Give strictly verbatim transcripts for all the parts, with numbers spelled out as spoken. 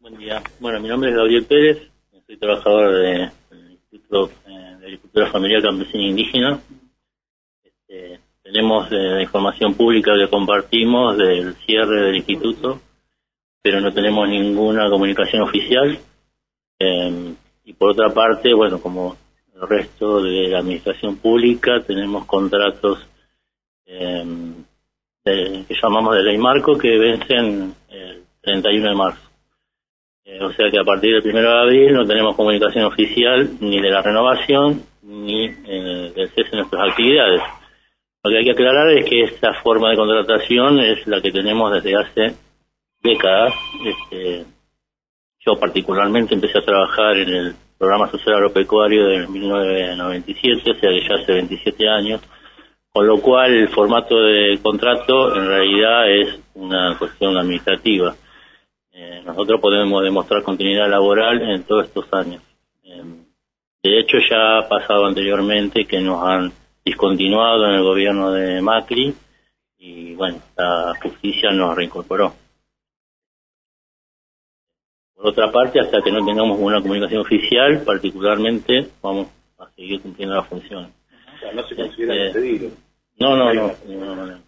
Buen día. Bueno, mi nombre es Gabriel Pérez, soy trabajador de- del Instituto eh, de Agricultura Familiar Campesina e Indígena. Este, tenemos eh, la información pública que compartimos del cierre del instituto, pero no tenemos ninguna comunicación oficial. Eh, y por otra parte, bueno, como el resto de la administración pública, tenemos contratos eh, de- que llamamos de ley marco que vencen el treinta y uno de marzo. Eh, o sea que a partir del primero de abril no tenemos comunicación oficial ni de la renovación ni eh, del cese de nuestras actividades. Lo que hay que aclarar es que esta forma de contratación es la que tenemos desde hace décadas. Este, yo particularmente empecé a trabajar en el programa social agropecuario de mil novecientos noventa y siete, o sea que ya hace veintisiete años, con lo cual el formato de contrato en realidad es una cuestión administrativa. Eh, nosotros podemos demostrar continuidad laboral en todos estos años. Eh, de hecho, ya ha pasado anteriormente que nos han discontinuado en el gobierno de Macri y, bueno, la justicia nos reincorporó. Por otra parte, hasta que no tengamos una comunicación oficial, particularmente, vamos a seguir cumpliendo las funciones. O sea, no se considera Eh, despedido. No, no, no, de ninguna manera.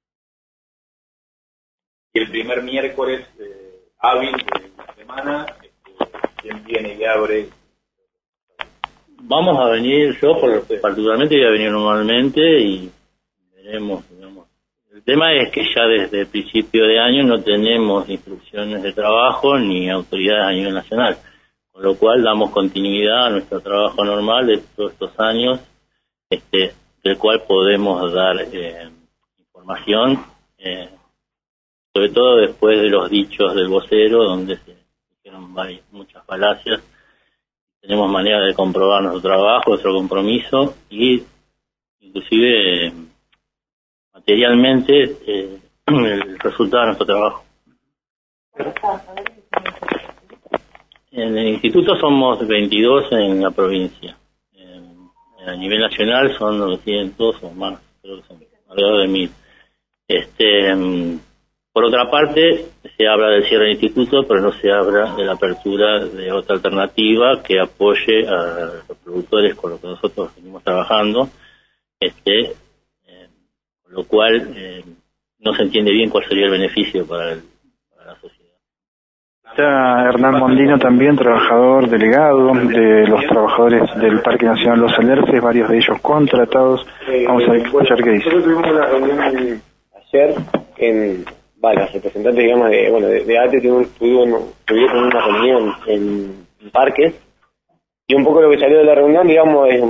Y el primer miércoles eh, hábil de la semana, este, ¿quién viene y abre? Vamos a venir, yo por, particularmente voy a venir normalmente y veremos, digamos. El tema es que ya desde el principio de año no tenemos instrucciones de trabajo ni autoridades a nivel nacional, con lo cual damos continuidad a nuestro trabajo normal de todos estos años, este, del cual podemos dar eh, información, eh, sobre todo después de los dichos del vocero, donde se dijeron varias, muchas falacias. Tenemos manera de comprobar nuestro trabajo, nuestro compromiso y inclusive eh, materialmente eh, el resultado de nuestro trabajo. En el instituto somos veintidós en la provincia. Eh, a nivel nacional son novecientos o más, creo que son alrededor de mil. Este, por otra parte, se habla del cierre del instituto, pero no se habla de la apertura de otra alternativa que apoye a los productores con los que nosotros venimos trabajando, este, eh, con lo cual eh, no se entiende bien cuál sería el beneficio para, el, para la sociedad. Está Hernán Mondino también, trabajador delegado de los trabajadores del Parque Nacional Los Alerces, varios de ellos contratados. Vamos a escuchar qué dice. Nosotros tuvimos una reunión ayer en... Vale, los representantes, digamos, de, bueno, de, de A T E tuvieron, tuvieron, tuvieron una reunión en, en Parques, y un poco lo que salió de la reunión, digamos, es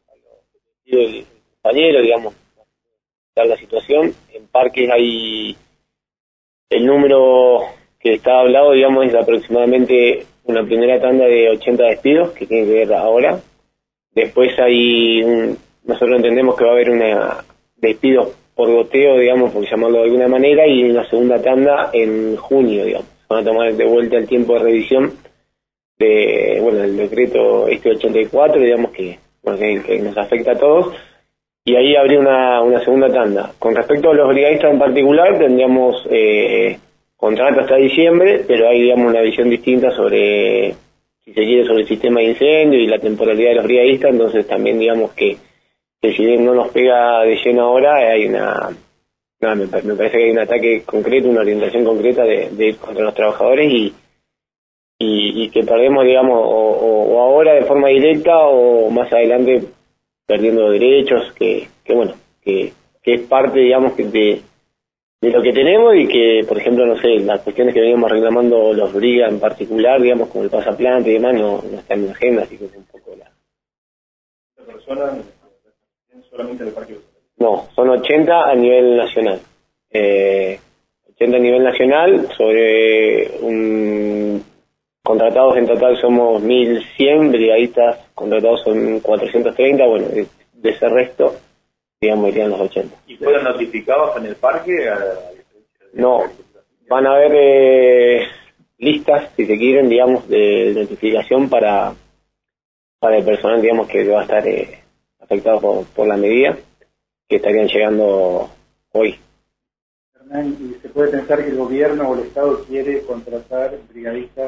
el compañero, digamos, dar la situación. En Parques hay el número que está hablado, digamos, es aproximadamente una primera tanda de ochenta despidos que tiene que ver ahora. Después hay un, nosotros entendemos que va a haber una despidos por goteo, digamos, por llamarlo de alguna manera, y una segunda tanda en junio, digamos. Van a tomar de vuelta el tiempo de revisión de, bueno, el decreto este ochenta y cuatro, digamos, que, bueno, que, que nos afecta a todos, y ahí habría una, una segunda tanda. Con respecto a los brigadistas en particular, tendríamos eh, contrato hasta diciembre, pero hay, digamos, una visión distinta sobre, si se quiere, sobre el sistema de incendio y la temporalidad de los brigadistas. Entonces también, digamos, que que si bien no nos pega de lleno ahora, hay una, no, me, me parece que hay un ataque concreto, una orientación concreta de, de ir contra los trabajadores y, y, y que perdemos, digamos, o, o, o ahora de forma directa o más adelante perdiendo derechos, que, que bueno, que, que es parte, digamos, que de, de lo que tenemos y que, por ejemplo, no sé, las cuestiones que veníamos reclamando los brigas en particular, digamos, como el pasaplante y demás, no, no está en la agenda, así que es un poco la... ¿Esta persona solamente en el Parque? No, son ochenta a nivel nacional. Eh, ochenta a nivel nacional, sobre un, contratados en total somos mil cien, brigadistas contratados son cuatrocientos treinta, bueno, de, de ese resto, digamos, irían los ochenta. ¿Y fueron notificados en el parque? A, a no, van a haber eh, listas, si se quieren, digamos, de notificación para, para el personal, digamos, que va a estar... Eh, afectados por, por la medida, que estarían llegando hoy. Hernán, ¿y se puede pensar que el gobierno o el Estado quiere contratar brigadistas para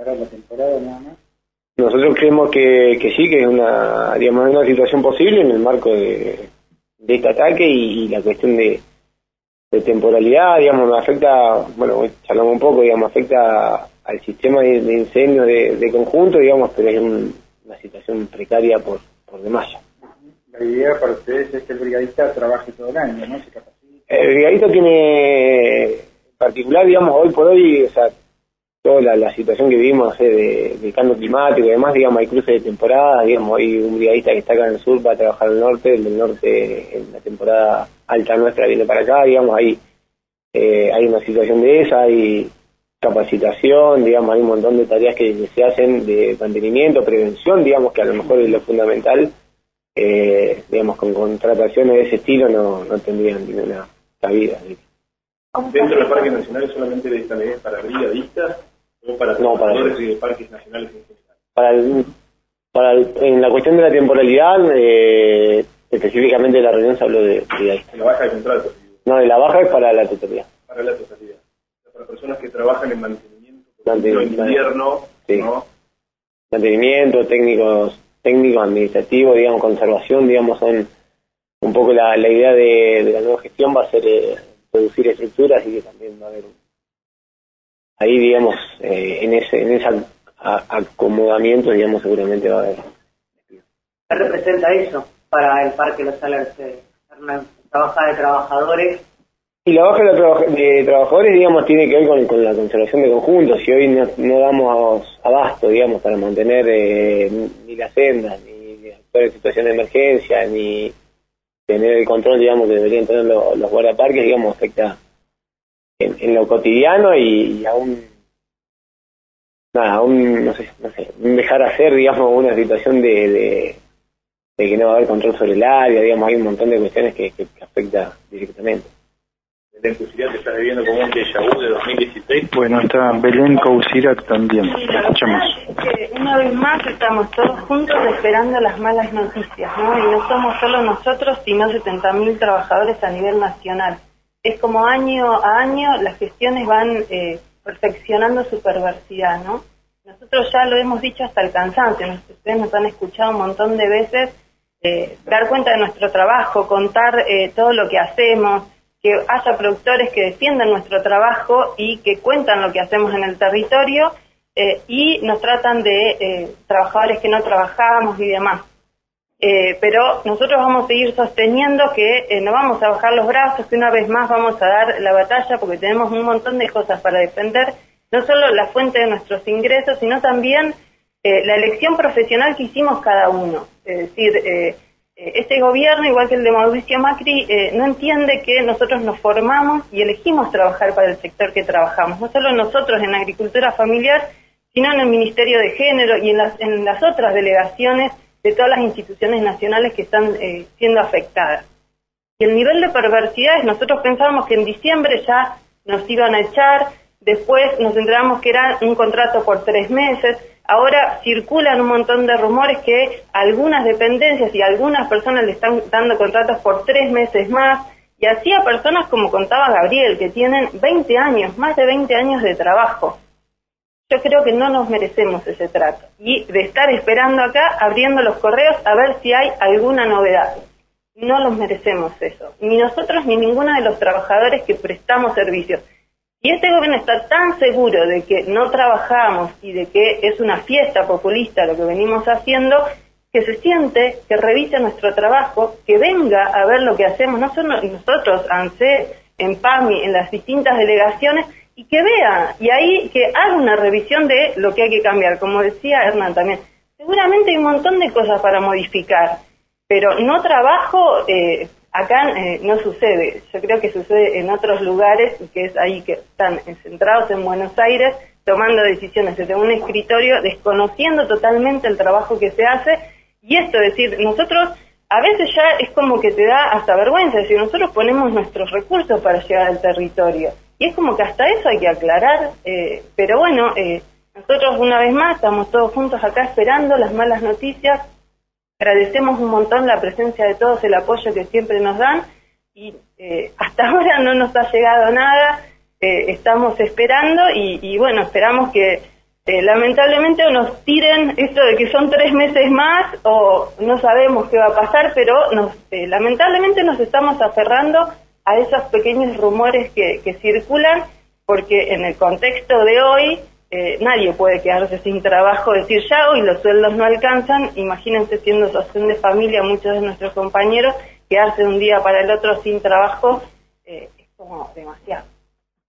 parar la temporada nada más? Nosotros creemos que, que sí, que es una, digamos, una situación posible en el marco de, de este ataque y, y la cuestión de, de temporalidad, digamos, nos afecta, bueno, charlamos un poco, digamos, afecta al sistema de, de incendios de, de conjunto, digamos, pero es un, una situación precaria por, por demás. La idea para ustedes es que el brigadista trabaje todo el año, ¿no? Se capacita. El brigadista tiene, en particular, digamos, hoy por hoy, o sea, toda la, la situación que vivimos, no sé, de, de cambio climático y demás, digamos, hay cruces de temporada, digamos, hay un brigadista que está acá en el sur para trabajar al norte, el del norte en la temporada alta nuestra viene para acá, digamos, hay, eh, hay una situación de esa, hay capacitación, digamos, hay un montón de tareas que se hacen de mantenimiento, prevención, digamos, que a lo mejor es lo fundamental, eh, digamos, con contrataciones de ese estilo no, no tendrían ninguna cabida. ¿Dentro del Parque Nacional es solamente de esta medida para brigadistas o para no, trabajadores para y de parques nacionales en general? Para, el, para el, en la cuestión de la temporalidad, eh, específicamente de la reunión se habló de brigadistas. La baja de contrato. No, de la baja es para la totalidad. Para la totalidad. O sea, para personas que trabajan en mantenimiento, por Manten, ejemplo, en invierno, sí. ¿no? Mantenimiento, técnicos, técnicos administrativos, digamos, conservación, digamos, son un poco la, la idea de, de la nueva gestión va a ser eh, producir estructuras y que también va a haber ahí, digamos, eh, en ese en ese acomodamiento, digamos, seguramente va a haber. ¿Qué representa eso para el Parque Los Alerces? Una baja de trabajadores. Y la baja de, traba, de trabajadores, digamos, tiene que ver con, con la conservación de conjuntos. Si hoy no, no damos abasto, digamos, para mantener eh, ni las sendas, ni actuar en situación de emergencia, ni tener el control, digamos, que deberían tener los, los guardaparques, digamos, afecta en, en lo cotidiano y, y aún, nada, aún, no sé, no sé, dejar hacer, digamos, una situación de, de, de que no va a haber control sobre el área, digamos, hay un montón de cuestiones que, que, que afecta directamente. ¿La entusiasmo te estás viviendo como un déjà vu de dos mil dieciséis? Bueno, está Belén Cousirat también. Sí, Escuchamos. Es que una vez más estamos todos juntos esperando las malas noticias, ¿no? Y no somos solo nosotros, sino setenta mil trabajadores a nivel nacional. Es como año a año las gestiones van eh, perfeccionando su perversidad, ¿no? Nosotros ya lo hemos dicho hasta el cansancio, ustedes nos han escuchado un montón de veces eh, dar cuenta de nuestro trabajo, contar eh, todo lo que hacemos, que haya productores que defiendan nuestro trabajo y que cuentan lo que hacemos en el territorio eh, y nos tratan de eh, trabajadores que no trabajamos y demás. Eh, pero nosotros vamos a seguir sosteniendo que eh, no vamos a bajar los brazos, que una vez más vamos a dar la batalla porque tenemos un montón de cosas para defender, no solo la fuente de nuestros ingresos, sino también eh, la elección profesional que hicimos cada uno. Es decir, eh, este gobierno, igual que el de Mauricio Macri, eh, no entiende que nosotros nos formamos y elegimos trabajar para el sector que trabajamos, no solo nosotros en agricultura familiar, sino en el Ministerio de Género y en las, en las otras delegaciones de todas las instituciones nacionales que están eh, siendo afectadas. Y el nivel de perversidades, nosotros pensábamos que en diciembre ya nos iban a echar, después nos enteramos que era un contrato por tres meses, ahora circulan un montón de rumores que algunas dependencias y algunas personas le están dando contratos por tres meses más, y así a personas como contaba Gabriel, que tienen veinte años, más de veinte años de trabajo. Yo creo que no nos merecemos ese trato, y de estar esperando acá, abriendo los correos, a ver si hay alguna novedad. No los merecemos eso, ni nosotros ni ninguno de los trabajadores que prestamos servicios. Y este gobierno está tan seguro de que no trabajamos y de que es una fiesta populista lo que venimos haciendo, que se siente, que revise nuestro trabajo, que venga a ver lo que hacemos, no solo nosotros, ANSES, en PAMI, en las distintas delegaciones, y que vea, y ahí que haga una revisión de lo que hay que cambiar. Como decía Hernán también, seguramente hay un montón de cosas para modificar, pero no trabajo... Eh, Acá eh, no sucede, yo creo que sucede en otros lugares, que es ahí que están centrados en Buenos Aires, tomando decisiones desde un escritorio, desconociendo totalmente el trabajo que se hace, y esto, es decir, nosotros a veces ya es como que te da hasta vergüenza, es decir, nosotros ponemos nuestros recursos para llegar al territorio, y es como que hasta eso hay que aclarar, eh, pero bueno, eh, nosotros una vez más estamos todos juntos acá esperando las malas noticias. Agradecemos un montón la presencia de todos, el apoyo que siempre nos dan, y eh, hasta ahora no nos ha llegado nada, eh, estamos esperando y, y bueno, esperamos que eh, lamentablemente nos tiren esto de que son tres meses más o no sabemos qué va a pasar, pero nos, eh, lamentablemente nos estamos aferrando a esos pequeños rumores que, que circulan, porque en el contexto de hoy eh, nadie puede quedarse sin trabajo, decir ya hoy los sueldos no alcanzan, imagínense siendo sostén de familia muchos de nuestros compañeros, quedarse de un día para el otro sin trabajo eh, es como demasiado.